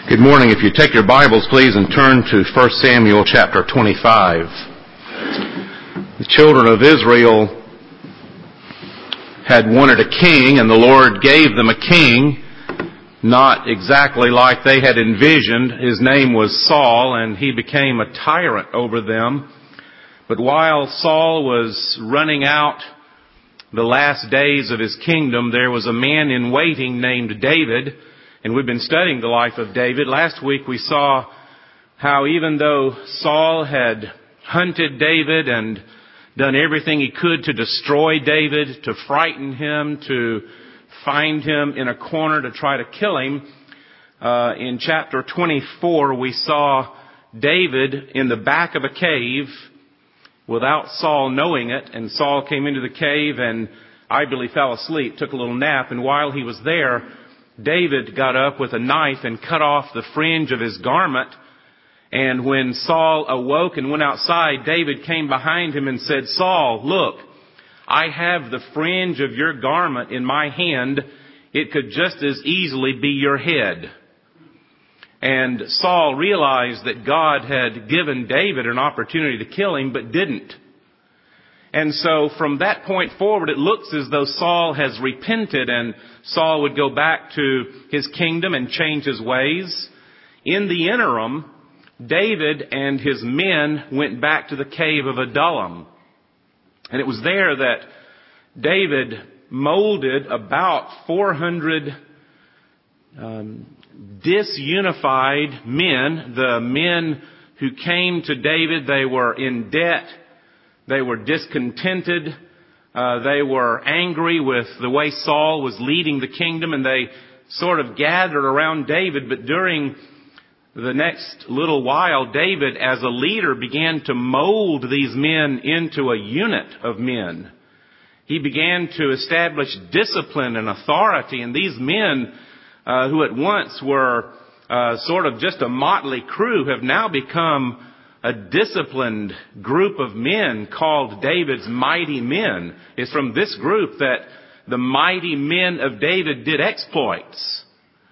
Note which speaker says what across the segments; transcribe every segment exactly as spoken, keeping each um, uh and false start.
Speaker 1: Good morning. If you take your Bibles, please, and turn to First Samuel chapter twenty-five. The children of Israel had wanted a king, and the Lord gave them a king, not exactly like they had envisioned. His name was Saul, and he became a tyrant over them. But while Saul was running out the last days of his kingdom, there was a man in waiting named David. And we've been studying the life of David. Last week we saw how even though Saul had hunted David and done everything he could to destroy David, to frighten him, to find him in a corner to try to kill him, uh, in chapter twenty-four we saw David in the back of a cave without Saul knowing it. And Saul came into the cave and I believe fell asleep, took a little nap, and while he was there, David got up with a knife and cut off the fringe of his garment. And when Saul awoke and went outside, David came behind him and said, "Saul, look, I have the fringe of your garment in my hand. It could just as easily be your head." And Saul realized that God had given David an opportunity to kill him, but didn't. And so from that point forward, it looks as though Saul has repented and Saul would go back to his kingdom and change his ways. In the interim, David and his men went back to the cave of Adullam. And it was there that David molded about four hundred um, disunified men. The men who came to David, they were in debt. They were discontented. Uh, they were angry with the way Saul was leading the kingdom, and they sort of gathered around David. But during the next little while, David, as a leader, began to mold these men into a unit of men. He began to establish discipline and authority, and these men, uh, who at once were uh, sort of just a motley crew, have now become a disciplined group of men called David's mighty men. It's from this group that the mighty men of David did exploits.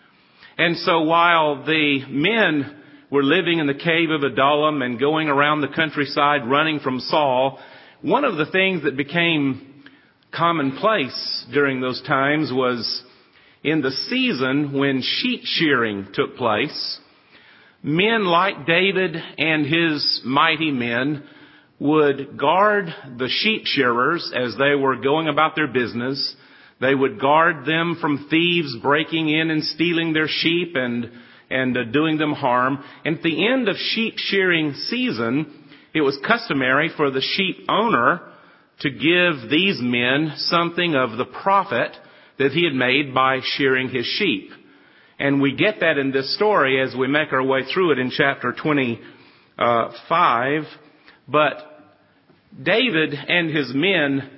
Speaker 1: And so while the men were living in the cave of Adullam and going around the countryside running from Saul, one of the things that became commonplace during those times was in the season when sheep shearing took place, men like David and his mighty men would guard the sheep shearers as they were going about their business. They would guard them from thieves breaking in and stealing their sheep and and uh, doing them harm. And at the end of sheep shearing season, it was customary for the sheep owner to give these men something of the profit that he had made by shearing his sheep. And we get that in this story as we make our way through it in chapter twenty-five. But David and his men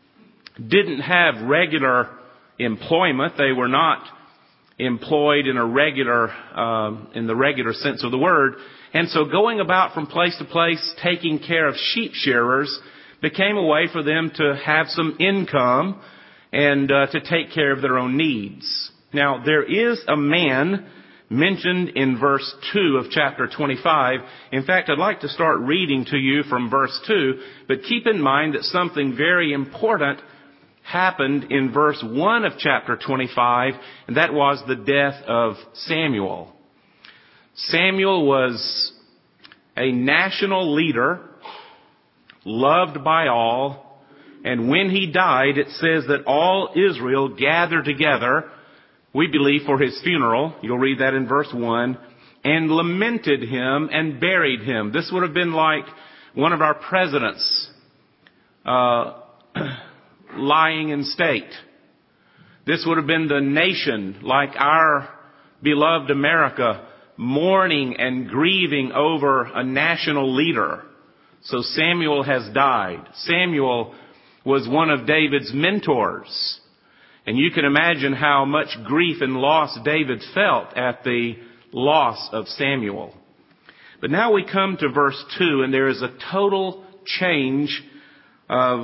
Speaker 1: didn't have regular employment. They were not employed in a regular, um, in the regular sense of the word. And so going about from place to place, taking care of sheep shearers, became a way for them to have some income and uh, to take care of their own needs. Now, there is a man mentioned in verse two of chapter twenty-five. In fact, I'd like to start reading to you from verse two, but keep in mind that something very important happened in verse one of chapter twenty-five, and that was the death of Samuel. Samuel was a national leader, loved by all, and when he died, it says that all Israel gathered together, we believe, for his funeral. You'll read that in verse one. And lamented him and buried him. This would have been like one of our presidents uh, lying in state. This would have been the nation, like our beloved America, mourning and grieving over a national leader. So Samuel has died. Samuel was one of David's mentors. And you can imagine how much grief and loss David felt at the loss of Samuel. But now we come to verse two, and there is a total change of,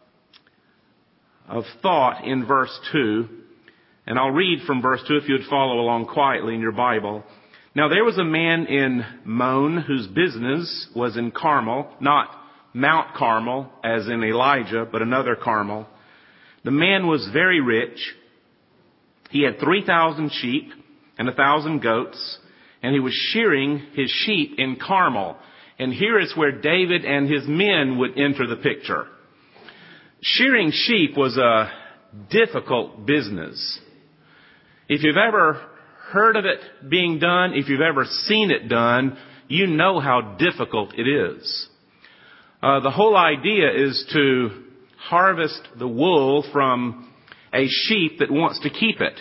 Speaker 1: of thought in verse two. And I'll read from verse two if you would follow along quietly in your Bible. Now there was a man in Mon whose business was in Carmel, not Mount Carmel as in Elijah, but another Carmel. The man was very rich. He had three thousand sheep and a thousand goats, and he was shearing his sheep in Carmel. And here is where David and his men would enter the picture. Shearing sheep was a difficult business. If you've ever heard of it being done, if you've ever seen it done, you know how difficult it is. Uh, the whole idea is to harvest the wool from a sheep that wants to keep it.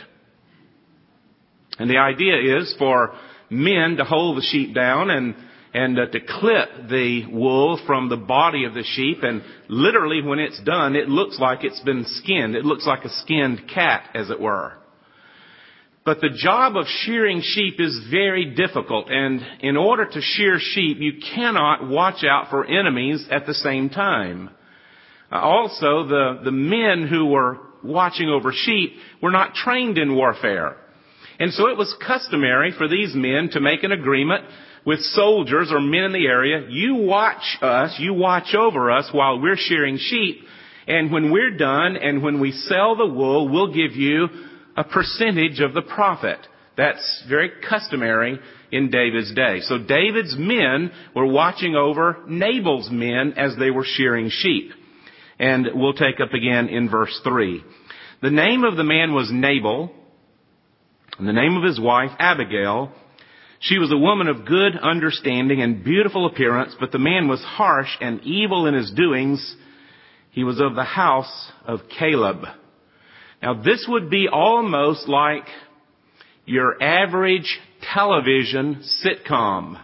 Speaker 1: And the idea is for men to hold the sheep down and and uh, to clip the wool from the body of the sheep. And literally when it's done, it looks like it's been skinned. It looks like a skinned cat, as it were. But the job of shearing sheep is very difficult. And in order to shear sheep, you cannot watch out for enemies at the same time. Uh, also, the, the men who were watching over sheep were not trained in warfare. And so it was customary for these men to make an agreement with soldiers or men in the area. You watch us, you watch over us while we're shearing sheep. And when we're done and when we sell the wool, we'll give you a percentage of the profit. That's very customary in David's day. So David's men were watching over Nabal's men as they were shearing sheep. And we'll take up again in verse three. The name of the man was Nabal, and the name of his wife Abigail. She was a woman of good understanding and beautiful appearance, but the man was harsh and evil in his doings. He was of the house of Caleb. Now this would be almost like your average television sitcom.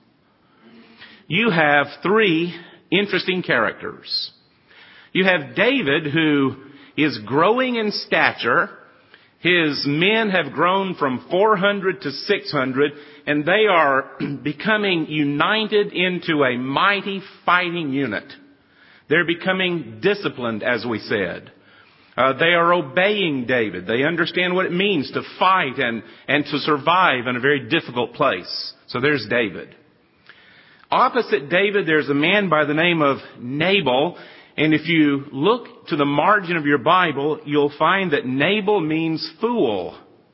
Speaker 1: You have three interesting characters. You have David, who is growing in stature. His men have grown from four hundred to six hundred, and they are becoming united into a mighty fighting unit. They're becoming disciplined, as we said. Uh, they are obeying David. They understand what it means to fight and, and to survive in a very difficult place. So there's David. Opposite David, there's a man by the name of Nabal. And if you look to the margin of your Bible, you'll find that Nabal means fool.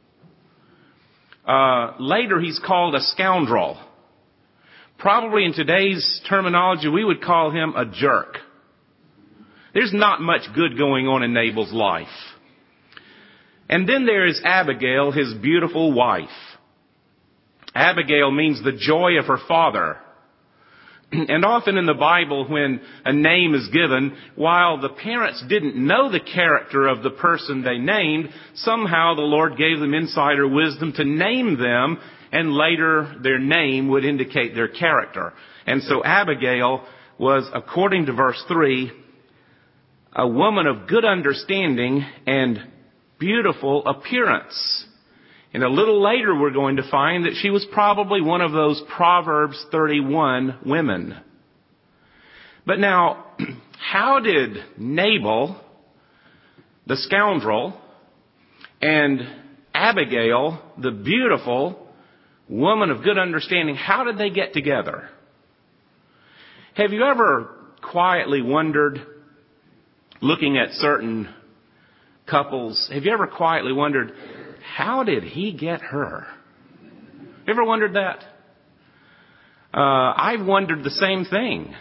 Speaker 1: Uh, later he's called a scoundrel. Probably in today's terminology, we would call him a jerk. There's not much good going on in Nabal's life. And then there is Abigail, his beautiful wife. Abigail means the joy of her father. And often in the Bible, when a name is given, while the parents didn't know the character of the person they named, somehow the Lord gave them insider wisdom to name them, and later their name would indicate their character. And so Abigail was, according to verse three, a woman of good understanding and beautiful appearance. And a little later we're going to find that she was probably one of those Proverbs thirty-one women. But now, how did Nabal, the scoundrel, and Abigail, the beautiful woman of good understanding, how did they get together? Have you ever quietly wondered, looking at certain couples, have you ever quietly wondered, how did he get her? You ever wondered that? Uh, I've wondered the same thing.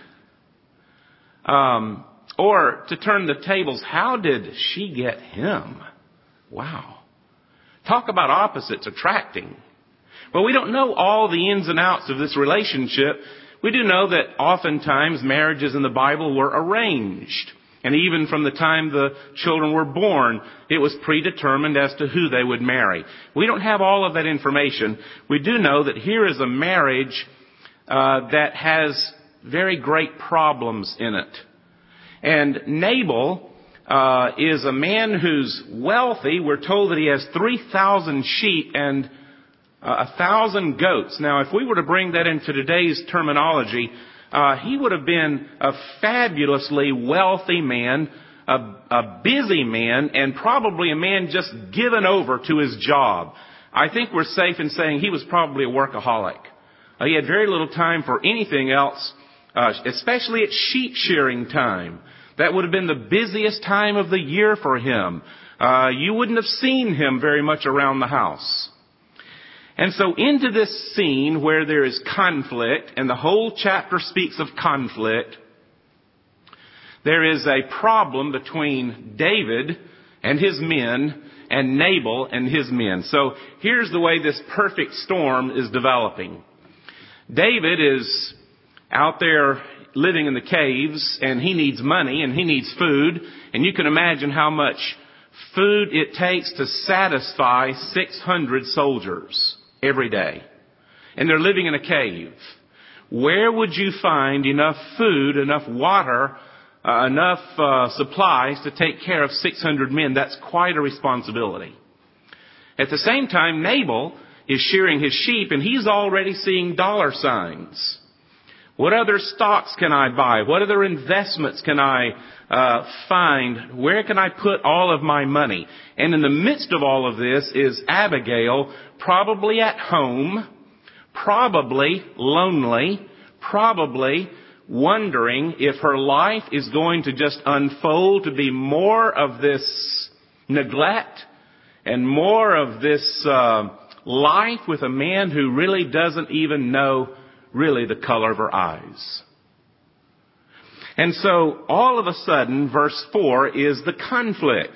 Speaker 1: Um, or to turn the tables, how did she get him? Wow. Talk about opposites attracting. Well, we don't know all the ins and outs of this relationship. We do know that oftentimes marriages in the Bible were arranged. And even from the time the children were born, it was predetermined as to who they would marry. We don't have all of that information. We do know that here is a marriage uh, that has very great problems in it. And Nabal uh, is a man who's wealthy. We're told that he has three thousand sheep and uh, one thousand goats. Now, if we were to bring that into today's terminology, Uh, he would have been a fabulously wealthy man, a, a busy man, and probably a man just given over to his job. I think we're safe in saying he was probably a workaholic. Uh, he had very little time for anything else, uh, especially at sheep shearing time. That would have been the busiest time of the year for him. Uh, you wouldn't have seen him very much around the house. And so into this scene where there is conflict, and the whole chapter speaks of conflict, there is a problem between David and his men and Nabal and his men. So here's the way this perfect storm is developing. David is out there living in the caves, and he needs money and he needs food, and you can imagine how much food it takes to satisfy six hundred soldiers every day. And they're living in a cave. Where would you find enough food, enough water, uh, enough uh, supplies to take care of six hundred men? That's quite a responsibility. At the same time, Nabal is shearing his sheep, and he's already seeing dollar signs. What other stocks can I buy? What other investments can I uh, find? Where can I put all of my money? And in the midst of all of this is Abigail, probably at home, probably lonely, probably wondering if her life is going to just unfold to be more of this neglect and more of this uh, life with a man who really doesn't even know really the color of her eyes. And so all of a sudden, verse four is the conflict.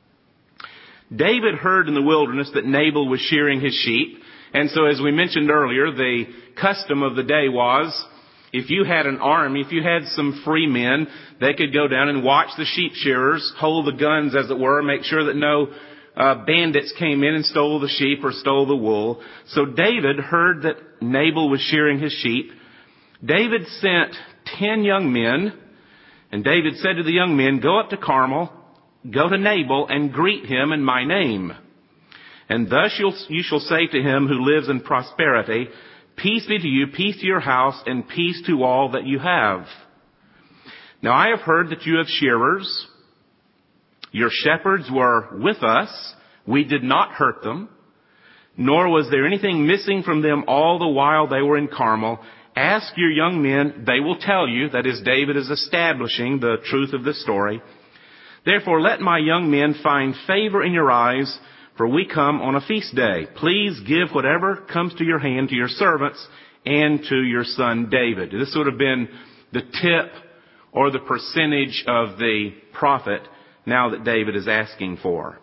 Speaker 1: David heard in the wilderness that Nabal was shearing his sheep. And so as we mentioned earlier, the custom of the day was, if you had an army, if you had some free men, they could go down and watch the sheep shearers, hold the guns as it were, make sure that no uh, bandits came in and stole the sheep or stole the wool. So David heard that Nabal was shearing his sheep. David sent ten young men, and David said to the young men, go up to Carmel, go to Nabal and greet him in my name. And thus you'll, you shall say to him who lives in prosperity, peace be to you, peace to your house, and peace to all that you have. Now I have heard that you have shearers. Your shepherds were with us. We did not hurt them, nor was there anything missing from them all the while they were in Carmel. Ask your young men, they will tell you. That is, David is establishing the truth of this story. Therefore, let my young men find favor in your eyes, for we come on a feast day. Please give whatever comes to your hand to your servants and to your son David. This would have been the tip or the percentage of the profit now that David is asking for.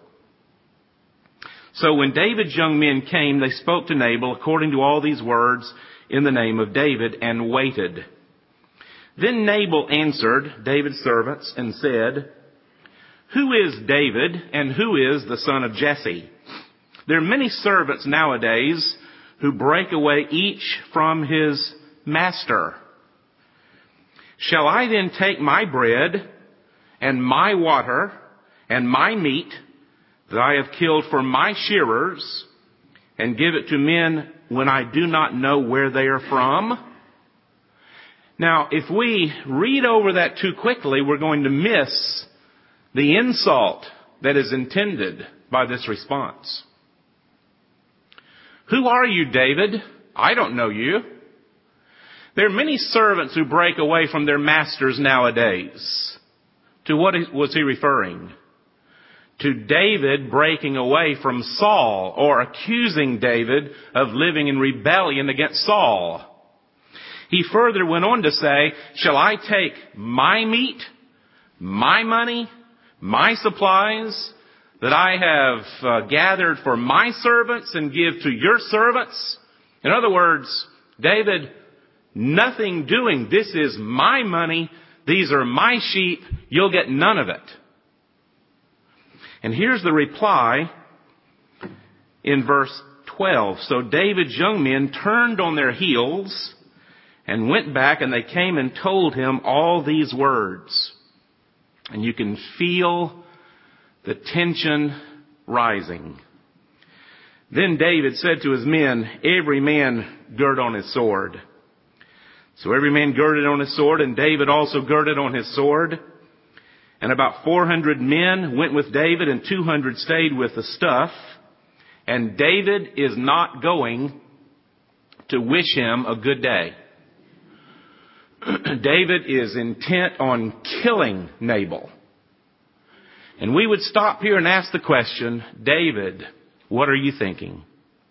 Speaker 1: So when David's young men came, they spoke to Nabal according to all these words in the name of David and waited. Then Nabal answered David's servants and said, who is David and who is the son of Jesse? There are many servants nowadays who break away each from his master. Shall I then take my bread and my water and my meat that I have killed for my shearers and give it to men when I do not know where they are from? Now, if we read over that too quickly, we're going to miss the insult that is intended by this response. Who are you, David? I don't know you. There are many servants who break away from their masters nowadays. To what was he referring? To David breaking away from Saul, or accusing David of living in rebellion against Saul. He further went on to say, shall I take my meat, my money, my supplies that I have uh, gathered for my servants and give to your servants? In other words, David, nothing doing. This is my money. These are my sheep. You'll get none of it. And here's the reply in verse twelve. So David's young men turned on their heels and went back, and they came and told him all these words. And you can feel the tension rising. Then David said to his men, every man gird on his sword. So every man girded on his sword, and David also girded on his sword. And about four hundred men went with David, and two hundred stayed with the stuff. And David is not going to wish him a good day. David is intent on killing Nabal. And we would stop here and ask the question, David, what are you thinking?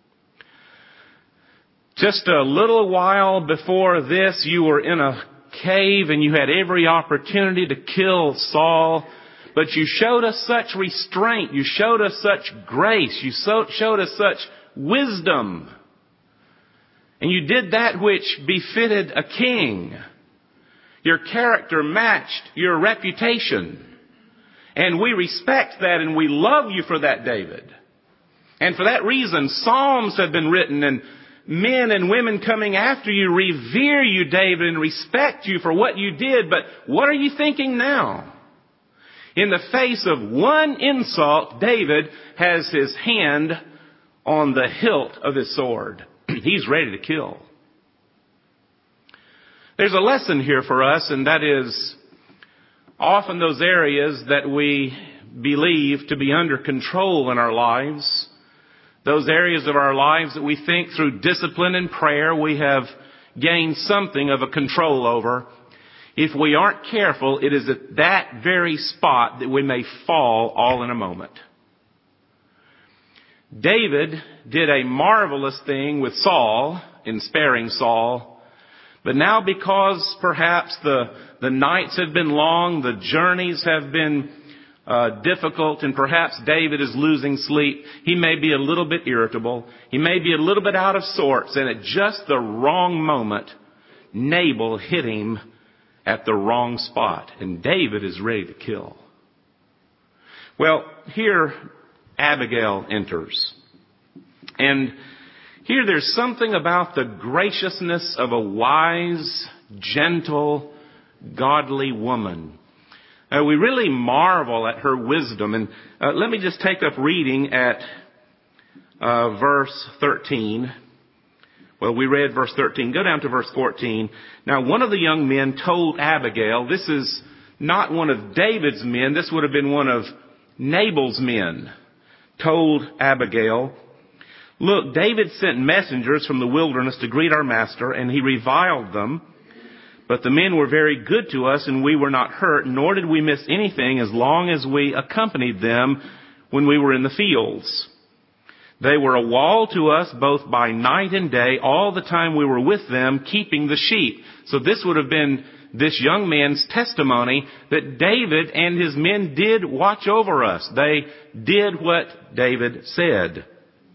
Speaker 1: Just a little while before this, you were in a cave and you had every opportunity to kill Saul, but you showed us such restraint, you showed us such grace, you so, showed us such wisdom. And you did that which befitted a king. Your character matched your reputation. And we respect that and we love you for that, David. And for that reason, psalms have been written and men and women coming after you revere you, David, and respect you for what you did. But what are you thinking now? In the face of one insult, David has his hand on the hilt of his sword. He's ready to kill. There's a lesson here for us, and that is often those areas that we believe to be under control in our lives, those areas of our lives that we think through discipline and prayer we have gained something of a control over. If we aren't careful, it is at that very spot that we may fall all in a moment. David did a marvelous thing with Saul in sparing Saul. But now because perhaps the, the nights have been long, the journeys have been uh, difficult, and perhaps David is losing sleep, he may be a little bit irritable. He may be a little bit out of sorts, and at just the wrong moment, Nabal hit him at the wrong spot, and David is ready to kill. Well, here Abigail enters. And here there's something about the graciousness of a wise, gentle, godly woman. Uh, we really marvel at her wisdom. And uh, let me just take up reading at uh, verse thirteen. Well, we read verse thirteen. Go down to verse fourteen. Now, one of the young men told Abigail, this is not one of David's men, this would have been one of Nabal's men, told Abigail, look, David sent messengers from the wilderness to greet our master, and he reviled them. But the men were very good to us, and we were not hurt, nor did we miss anything as long as we accompanied them when we were in the fields. They were a wall to us both by night and day, all the time we were with them, keeping the sheep. So this would have been this young man's testimony that David and his men did watch over us. They did what David said.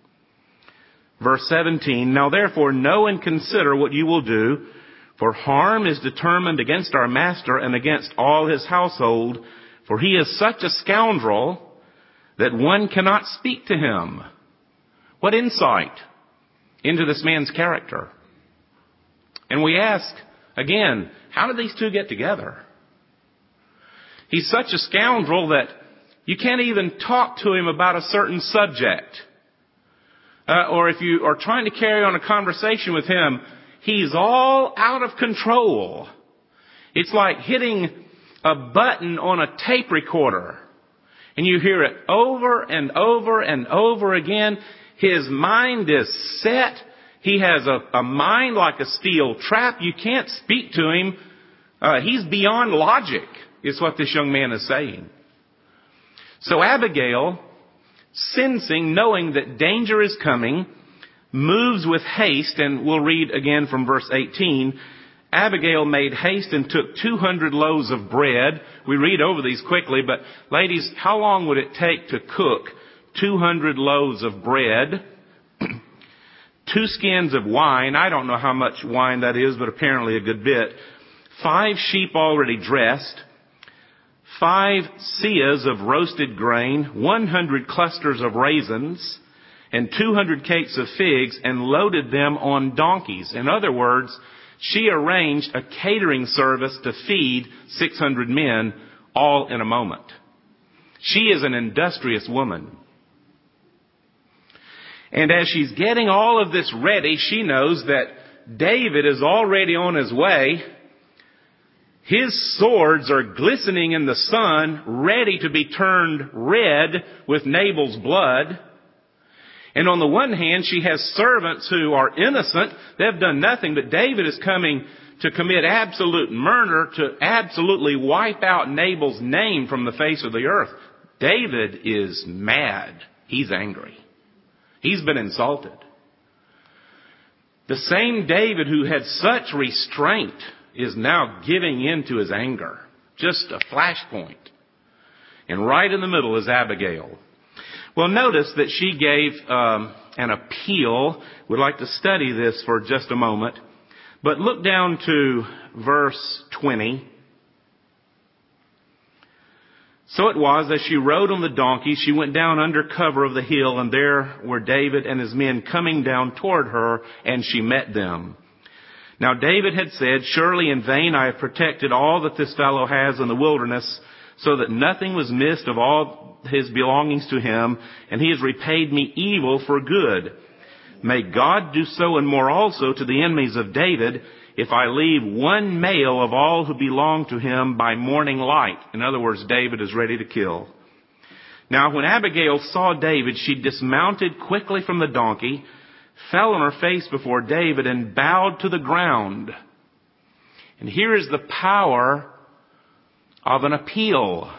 Speaker 1: Verse seventeen, now therefore know and consider what you will do, for harm is determined against our master and against all his household, for he is such a scoundrel that one cannot speak to him. What insight into this man's character. And we ask, again, how did these two get together? He's such a scoundrel that you can't even talk to him about a certain subject. Uh, or if you are trying to carry on a conversation with him, he's all out of control. It's like hitting a button on a tape recorder. And you hear it over and over and over again. His mind is set. He has a, a mind like a steel trap. You can't speak to him. Uh, he's beyond logic, is what this young man is saying. So Abigail, sensing, knowing that danger is coming, moves with haste, and we'll read again from verse eighteen. Abigail made haste and took two hundred loaves of bread. We read over these quickly, but ladies, how long would it take to cook two hundred loaves of bread, two skins of wine? I don't know how much wine that is, but apparently a good bit. Five sheep already dressed, five seahs of roasted grain, one hundred clusters of raisins, and two hundred cakes of figs, and loaded them on donkeys. In other words, she arranged a catering service to feed six hundred men all in a moment. She is an industrious woman. And as she's getting all of this ready, she knows that David is already on his way. His swords are glistening in the sun, ready to be turned red with Nabal's blood. And on the one hand, she has servants who are innocent. They've done nothing, but David is coming to commit absolute murder, to absolutely wipe out Nabal's name from the face of the earth. David is mad. He's angry. He's been insulted. The same David who had such restraint is now giving in to his anger. Just a flashpoint. And right in the middle is Abigail. Well, notice that she gave um, an appeal. We'd like to study this for just a moment. But look down to verse twenty. So it was, as she rode on the donkey, she went down under cover of the hill, and there were David and his men coming down toward her, and she met them. Now David had said, surely in vain I have protected all that this fellow has in the wilderness, so that nothing was missed of all his belongings to him, and he has repaid me evil for good. May God do so and more also to the enemies of David, if I leave one male of all who belong to him by morning light. In other words, David is ready to kill. Now when Abigail saw David, she dismounted quickly from the donkey, fell on her face before David, and bowed to the ground. And here is the power of an appeal.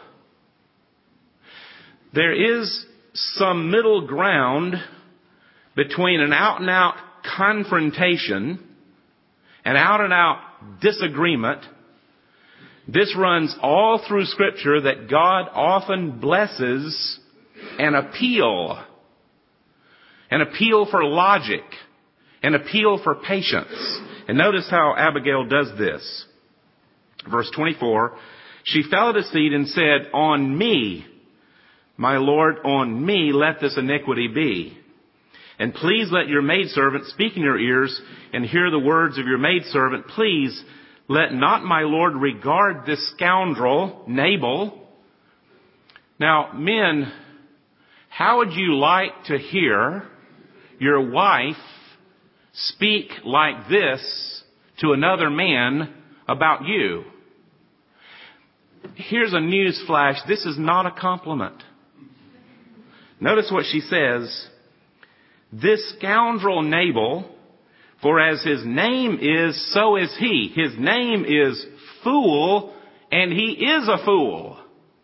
Speaker 1: There is some middle ground between an out-and-out confrontation, an out-and-out disagreement. This runs all through Scripture, that God often blesses an appeal. An appeal for logic. An appeal for patience. And notice how Abigail does this. Verse twenty-four, she fell at his feet and said, on me, my Lord, on me let this iniquity be. And please let your maidservant speak in your ears and hear the words of your maidservant. Please let not my Lord regard this scoundrel, Nabal. Now, men, how would you like to hear your wife speak like this to another man about you? Here's a news flash. This is not a compliment. Notice what she says. This scoundrel Nabal, for as his name is, so is he. His name is fool, and he is a fool.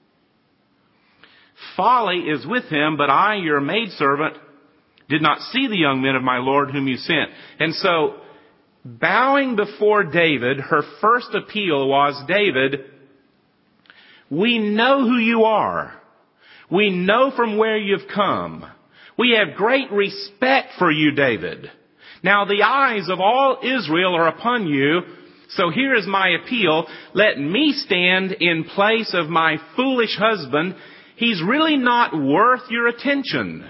Speaker 1: Folly is with him, but I, your maidservant, did not see the young men of my Lord whom you sent. And so, bowing before David, her first appeal was, David, we know who you are. We know from where you've come. We have great respect for you, David. Now the eyes of all Israel are upon you, so here is my appeal. Let me stand in place of my foolish husband. He's really not worth your attention.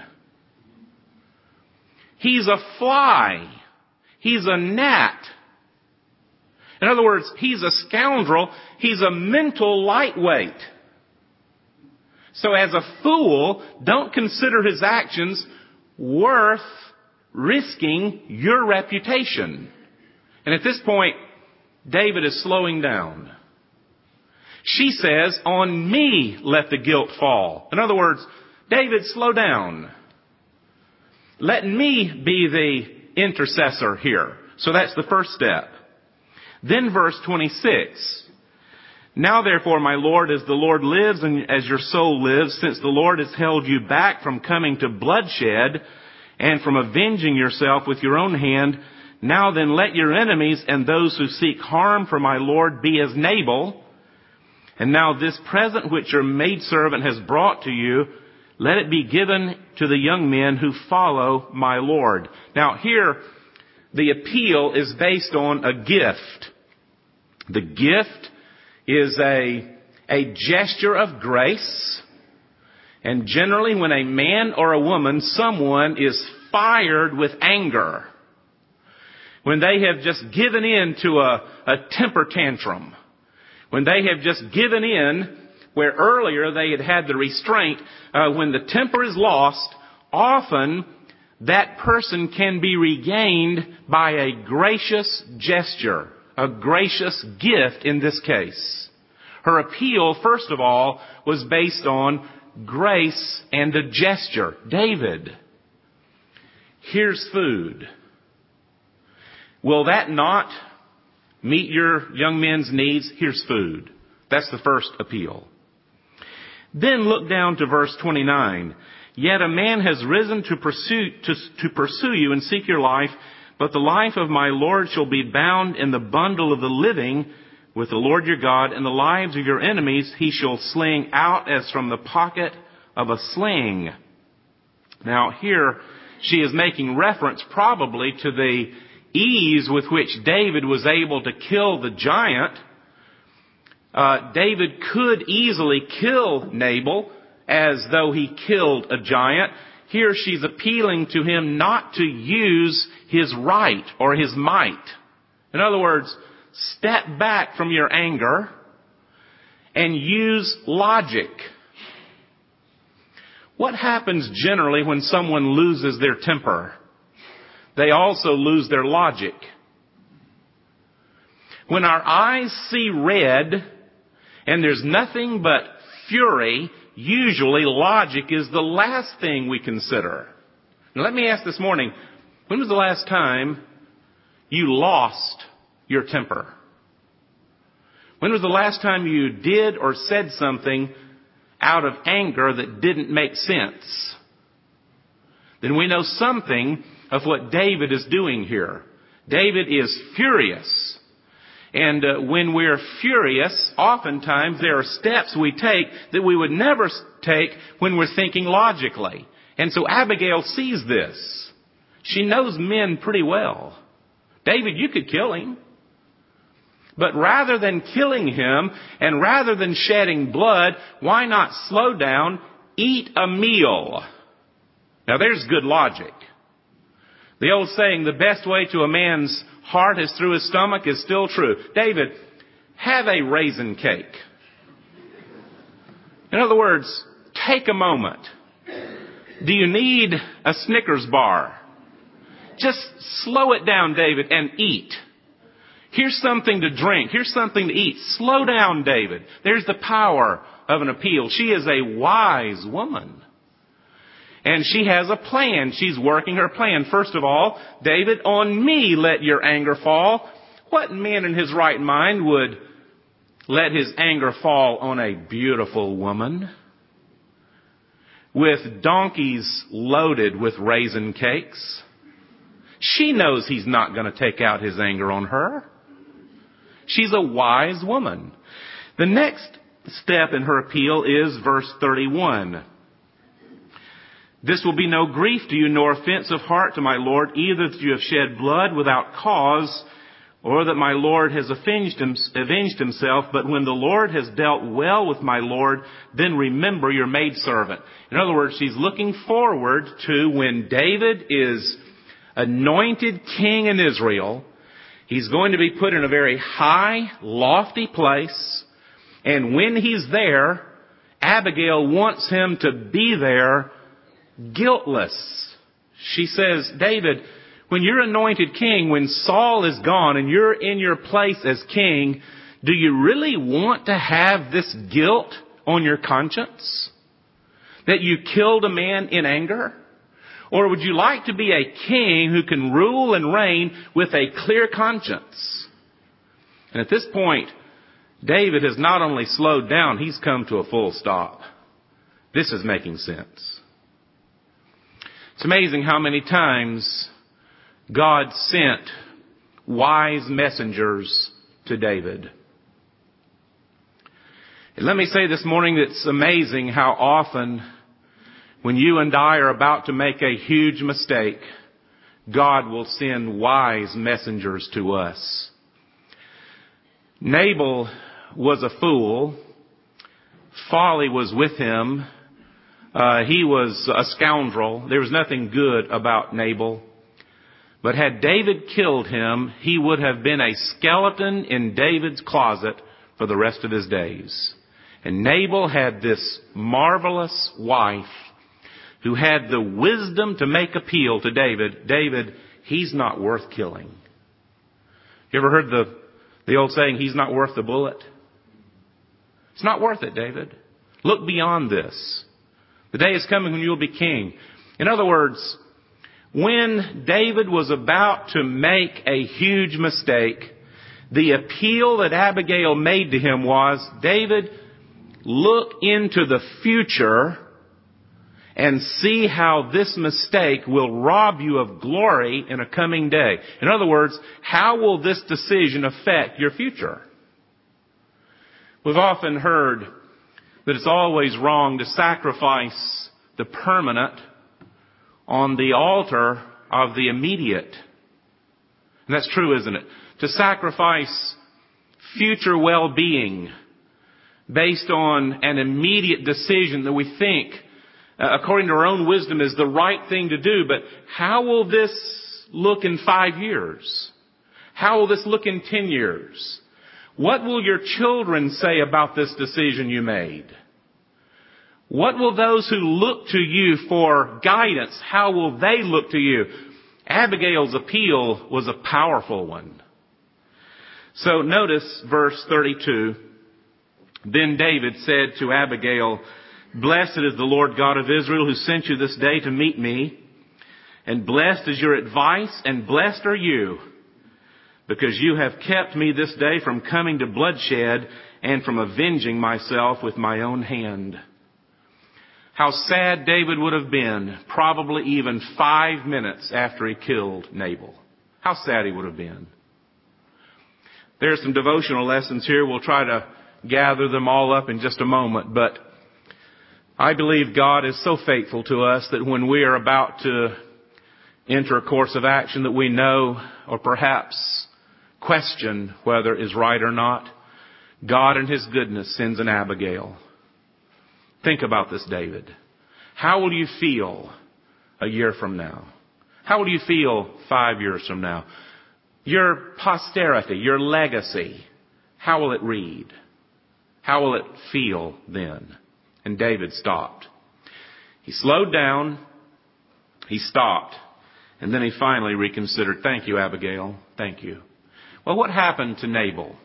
Speaker 1: He's a fly. He's a gnat. In other words, he's a scoundrel. He's a mental lightweight. So as a fool, don't consider his actions worth risking your reputation. And at this point, David is slowing down. She says, on me let the guilt fall. In other words, David, slow down. Let me be the intercessor here. So that's the first step. Then verse twenty-six. Now therefore, my Lord, as the Lord lives and as your soul lives, since the Lord has held you back from coming to bloodshed and from avenging yourself with your own hand, now then let your enemies and those who seek harm for my Lord be as Nabal. And now this present which your maidservant has brought to you, let it be given to the young men who follow my Lord. Now here, the appeal is based on a gift. The gift is a, a gesture of grace. And generally when a man or a woman, someone is fired with anger, when they have just given in to a, a temper tantrum, when they have just given in where earlier they had had the restraint, uh, when the temper is lost, often that person can be regained by a gracious gesture. A gracious gift in this case. Her appeal, first of all, was based on grace and a gesture. David, here's food. Will that not meet your young men's needs? Here's food. That's the first appeal. Then look down to verse twenty-nine. Yet a man has risen to pursue, to, to pursue you and seek your life, but the life of my Lord shall be bound in the bundle of the living with the Lord your God, and the lives of your enemies he shall sling out as from the pocket of a sling. Now here she is making reference probably to the ease with which David was able to kill the giant. Uh, David could easily kill Nabal as though he killed a giant. Here she's appealing to him not to use his right or his might. In other words, step back from your anger and use logic. What happens generally when someone loses their temper? They also lose their logic. When our eyes see red and there's nothing but fury, usually logic is the last thing we consider. Now let me ask this morning, when was the last time you lost your temper? When was the last time you did or said something out of anger that didn't make sense? Then we know something of what David is doing here. David is furious. And uh, when we're furious, oftentimes there are steps we take that we would never take when we're thinking logically. And so Abigail sees this. She knows men pretty well. David, you could kill him. But rather than killing him and rather than shedding blood, why not slow down, eat a meal? Now there's good logic. The old saying, the best way to a man's heart is through his stomach, is still true. David, have a raisin cake. In other words, take a moment. Do you need a Snickers bar? Just slow it down, David, and eat. Here's something to drink. Here's something to eat. Slow down, David. There's the power of an appeal. She is a wise woman. And she has a plan. She's working her plan. First of all, David, on me let your anger fall. What man in his right mind would let his anger fall on a beautiful woman with donkeys loaded with raisin cakes? She knows he's not going to take out his anger on her. She's a wise woman. The next step in her appeal is verse thirty-one. This will be no grief to you, nor offense of heart to my Lord, either that you have shed blood without cause, or that my Lord has avenged himself. But when the Lord has dealt well with my Lord, then remember your maidservant. In other words, she's looking forward to when David is anointed king in Israel. He's going to be put in a very high, lofty place. And when he's there, Abigail wants him to be there guiltless. She says, David, when you're anointed king, when Saul is gone and you're in your place as king, do you really want to have this guilt on your conscience? That you killed a man in anger? Or would you like to be a king who can rule and reign with a clear conscience? And at this point, David has not only slowed down, he's come to a full stop. This is making sense. It's amazing how many times God sent wise messengers to David. And let me say this morning that it's amazing how often when you and I are about to make a huge mistake, God will send wise messengers to us. Nabal was a fool. Folly was with him. Uh, he was a scoundrel. There was nothing good about Nabal. But had David killed him, he would have been a skeleton in David's closet for the rest of his days. And Nabal had this marvelous wife who had the wisdom to make appeal to David. David, he's not worth killing. You ever heard the, the old saying, he's not worth the bullet? It's not worth it, David. Look beyond this. The day is coming when you'll be king. In other words, When David was about to make a huge mistake, the appeal that Abigail made to him was, David, look into the future and see how this mistake will rob you of glory in a coming day. In other words, how will this decision affect your future? We've often heard that it's always wrong to sacrifice the permanent on the altar of the immediate. And that's true, isn't it? To sacrifice future well-being based on an immediate decision that we think, uh, according to our own wisdom, is the right thing to do. But how will this look in five years? How will this look in ten years? What will your children say about this decision you made? What will those who look to you for guidance, how will they look to you? Abigail's appeal was a powerful one. So notice verse thirty-two. Then David said to Abigail, Blessed is the Lord God of Israel who sent you this day to meet me. And blessed is your advice, and blessed are you, because you have kept me this day from coming to bloodshed and from avenging myself with my own hand. How sad David would have been, probably even five minutes after he killed Nabal. How sad he would have been. There are some devotional lessons here. We'll try to gather them all up in just a moment. But I believe God is so faithful to us that when we are about to enter a course of action that we know or perhaps question whether is right or not, God in His goodness sends an Abigail. Think about this, David. How will you feel a year from now? How will you feel five years from now? Your posterity, your legacy, how will it read? How will it feel then? And David stopped. He slowed down. He stopped. And then he finally reconsidered. Thank you, Abigail. Thank you. Well, what happened to Nabal?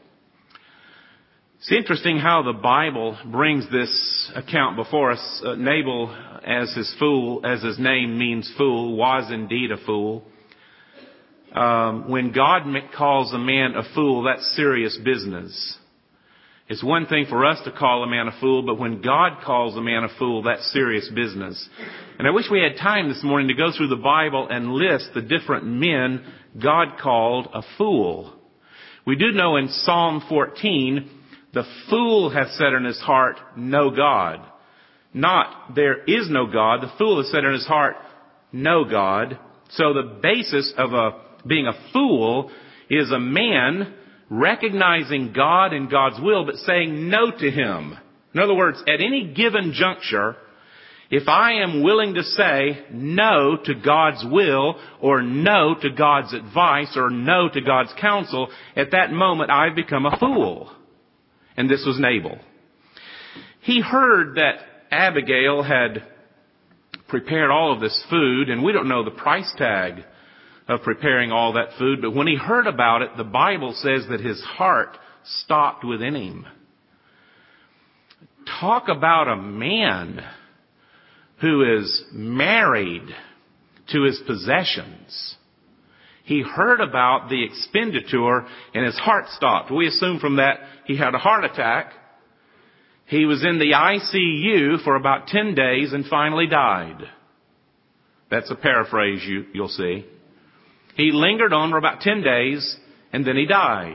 Speaker 1: It's interesting how the Bible brings this account before us. Uh, Nabal, as his fool, as his name means fool, was indeed a fool. Um, when God calls a man a fool, that's serious business. It's one thing for us to call a man a fool, but when God calls a man a fool, that's serious business. And I wish we had time this morning to go through the Bible and list the different men God called a fool. We do know in Psalm fourteen, the fool hath said in his heart, no God. Not, there is no God. The fool has said in his heart, no God. So the basis of a, being a fool is a man recognizing God and God's will, but saying no to Him. In other words, at any given juncture, if I am willing to say no to God's will, or no to God's advice, or no to God's counsel, at that moment I've become a fool. And this was Nabal. He heard that Abigail had prepared all of this food, and we don't know the price tag of preparing all that food, but when he heard about it, the Bible says that his heart stopped within him. Talk about a man who is married to his possessions. He heard about the expenditure and his heart stopped. We assume from that he had a heart attack. He was in the I C U for about ten days and finally died. That's a paraphrase you, you'll see. He lingered on for about ten days and then he died.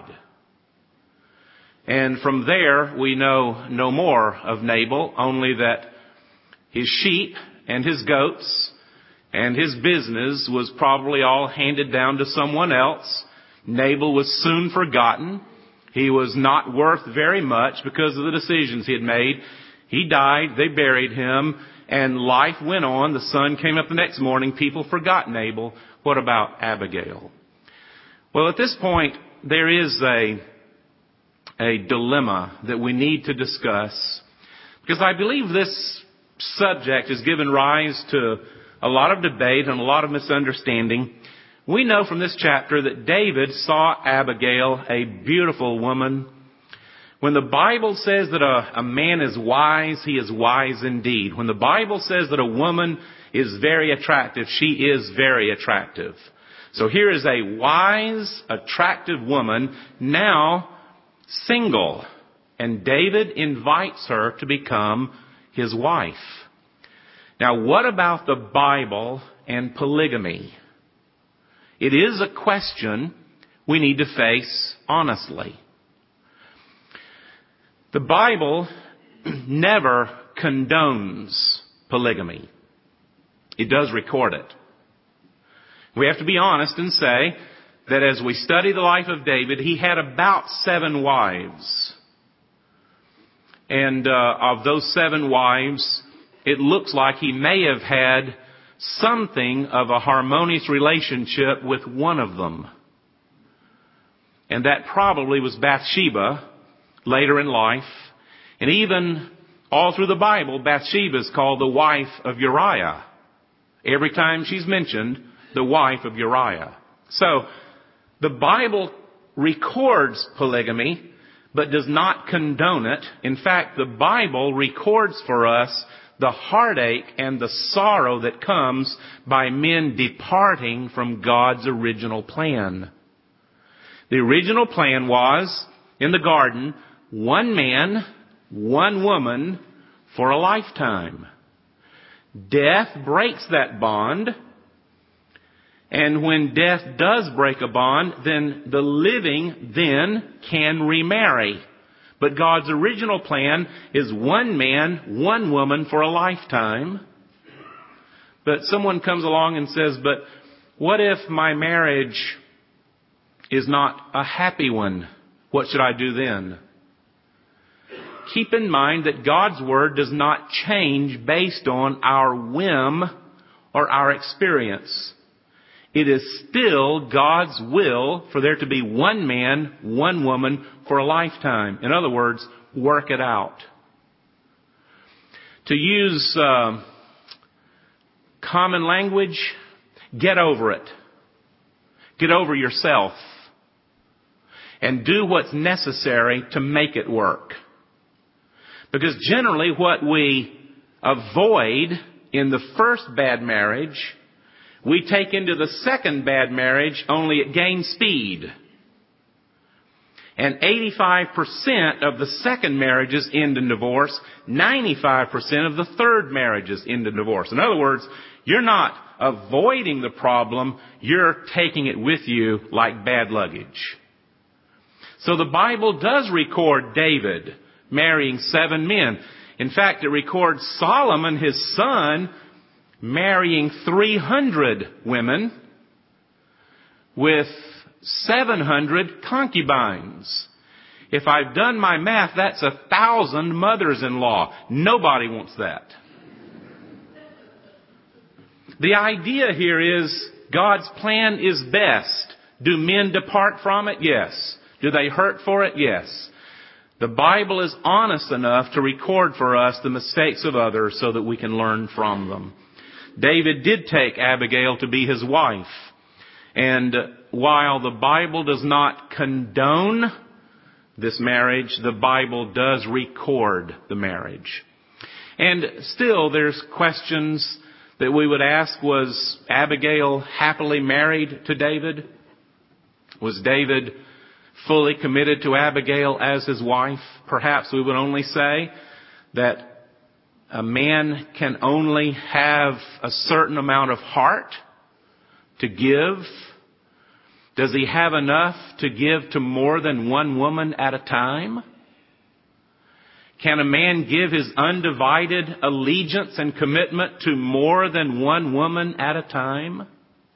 Speaker 1: And from there we know no more of Nabal, only that his sheep and his goats and his business was probably all handed down to someone else. Nabal was soon forgotten. He was not worth very much because of the decisions he had made. He died, they buried him, and life went on. The sun came up the next morning. People forgot Nabal. What about Abigail? Well, at this point, there is a, a dilemma that we need to discuss, because I believe this subject has given rise to a lot of debate and a lot of misunderstanding. We know from this chapter that David saw Abigail, a beautiful woman. When the Bible says that a, a man is wise, he is wise indeed. When the Bible says that a woman is very attractive. She is very attractive. So here is a wise, attractive woman, now single. And David invites her to become his wife. Now, what about the Bible and polygamy? It is a question we need to face honestly. The Bible never condones polygamy. It does record it. We have to be honest and say that as we study the life of David, he had about seven wives. And uh, of those seven wives, it looks like he may have had something of a harmonious relationship with one of them. And that probably was Bathsheba later in life. And even all through the Bible, Bathsheba is called the wife of Uriah. Every time she's mentioned, the wife of Uriah. So, the Bible records polygamy, but does not condone it. In fact, the Bible records for us the heartache and the sorrow that comes by men departing from God's original plan. The original plan was, in the garden, one man, one woman for a lifetime. Death breaks that bond. And when death does break a bond, then the living then can remarry. But God's original plan is one man, one woman for a lifetime. But someone comes along and says, but what if my marriage is not a happy one? What should I do then? Keep in mind that God's Word does not change based on our whim or our experience. It is still God's will for there to be one man, one woman for a lifetime. In other words, work it out. To use uh, common language, get over it. Get over yourself. And do what's necessary to make it work. Because generally what we avoid in the first bad marriage, we take into the second bad marriage only at gain speed. And eighty-five percent of the second marriages end in divorce. ninety-five percent of the third marriages end in divorce. In other words, you're not avoiding the problem, you're taking it with you like bad luggage. So the Bible does record David marrying seven men. In fact, it records Solomon, his son, marrying three hundred women with seven hundred concubines. If I've done my math, that's a thousand mothers-in-law. Nobody wants that. The idea here is God's plan is best. Do men depart from it? Yes. Do they hurt for it? Yes. The Bible is honest enough to record for us the mistakes of others so that we can learn from them. David did take Abigail to be his wife. And while the Bible does not condone this marriage, the Bible does record the marriage. And still there's questions that we would ask. Was Abigail happily married to David? Was David fully committed to Abigail as his wife? Perhaps we would only say that a man can only have a certain amount of heart to give. Does he have enough to give to more than one woman at a time? Can a man give his undivided allegiance and commitment to more than one woman at a time?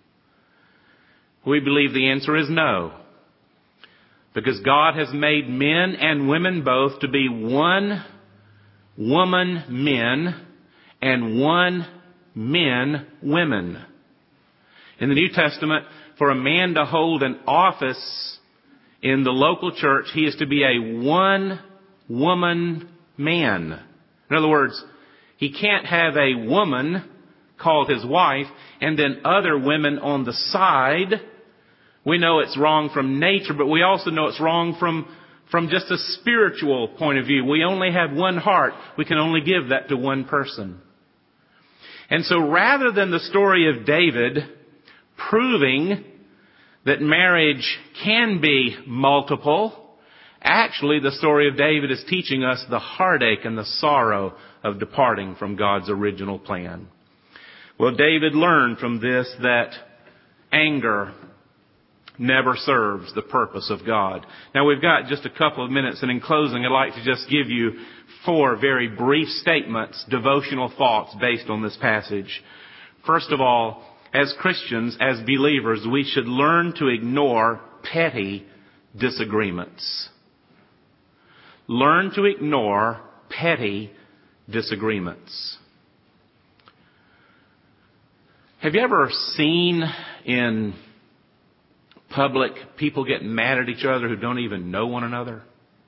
Speaker 1: We believe the answer is no. Because God has made men and women both to be one woman men and one men women. In the New Testament, for a man to hold an office in the local church, he is to be a one woman man. In other words, he can't have a woman called his wife and then other women on the side. We know it's wrong from nature, but we also know it's wrong from From just a spiritual point of view. We only have one heart. We can only give that to one person. And so rather than the story of David proving that marriage can be multiple, actually the story of David is teaching us the heartache and the sorrow of departing from God's original plan. Well, David learned from this that anger never serves the purpose of God. Now, we've got just a couple of minutes, and in closing, I'd like to just give you four very brief statements, devotional thoughts based on this passage. First of all, as Christians, as believers, we should learn to ignore petty disagreements. Learn to ignore petty disagreements. Have you ever seen in public people get mad at each other who don't even know one another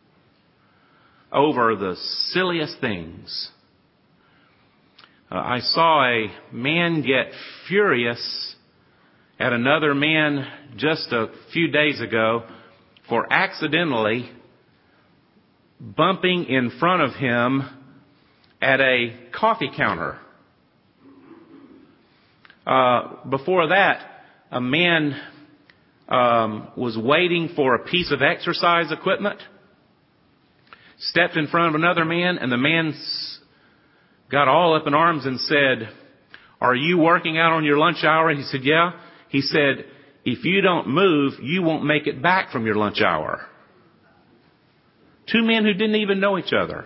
Speaker 1: over the silliest things? Uh, I saw a man get furious at another man just a few days ago for accidentally bumping in front of him at a coffee counter. Uh, before that, a man um, was waiting for a piece of exercise equipment, stepped in front of another man, and the man got all up in arms and said, "Are you working out on your lunch hour?" And he said, "Yeah." He said, "If you don't move, you won't make it back from your lunch hour." Two men who didn't even know each other.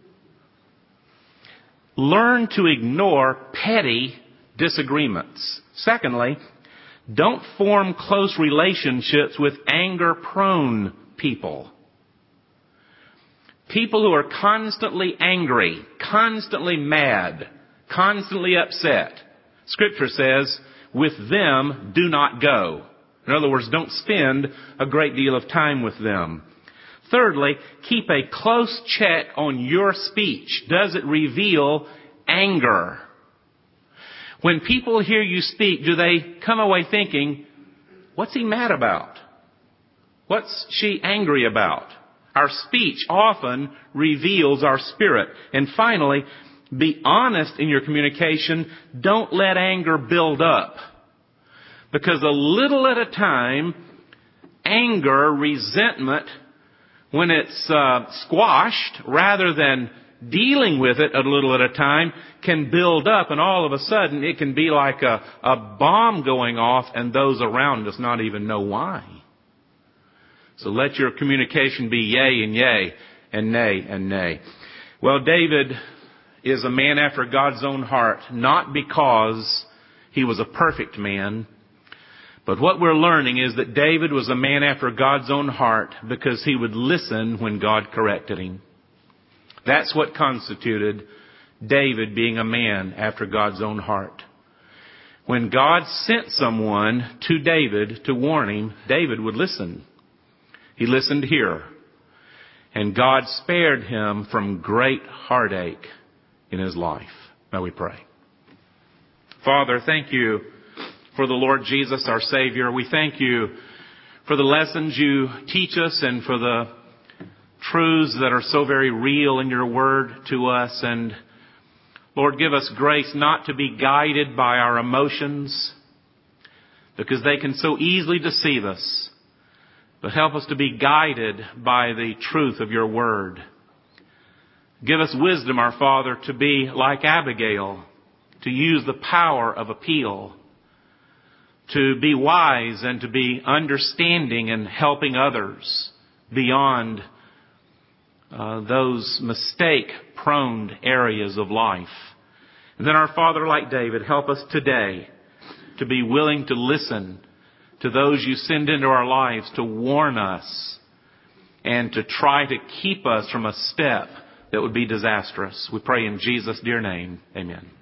Speaker 1: Learn to ignore petty disagreements. Secondly, don't form close relationships with anger-prone people. People who are constantly angry, constantly mad, constantly upset. Scripture says, with them, do not go. In other words, don't spend a great deal of time with them. Thirdly, keep a close check on your speech. Does it reveal anger? When people hear you speak, do they come away thinking, what's he mad about? What's she angry about? Our speech often reveals our spirit. And finally, be honest in your communication. Don't let anger build up. Because a little at a time, anger, resentment, when it's uh, squashed, rather than dealing with it a little at a time, can build up, and all of a sudden it can be like a, a bomb going off, and those around us not even know why. So let your communication be yea and yea, and nay and nay. Well, David is a man after God's own heart, not because he was a perfect man, but what we're learning is that David was a man after God's own heart because he would listen when God corrected him. That's what constituted David being a man after God's own heart. When God sent someone to David to warn him, David would listen. He listened here. And God spared him from great heartache in his life. Now we pray. Father, thank you for the Lord Jesus, our Savior. We thank you for the lessons you teach us and for the truths that are so very real in your word to us. And Lord, give us grace not to be guided by our emotions, because they can so easily deceive us. But help us to be guided by the truth of your word. Give us wisdom, our Father, to be like Abigail, to use the power of appeal, to be wise and to be understanding and helping others beyond uh, those mistake-prone areas of life. And then, our Father, like David, help us today to be willing to listen to those you send into our lives to warn us and to try to keep us from a step that would be disastrous. We pray in Jesus' dear name. Amen.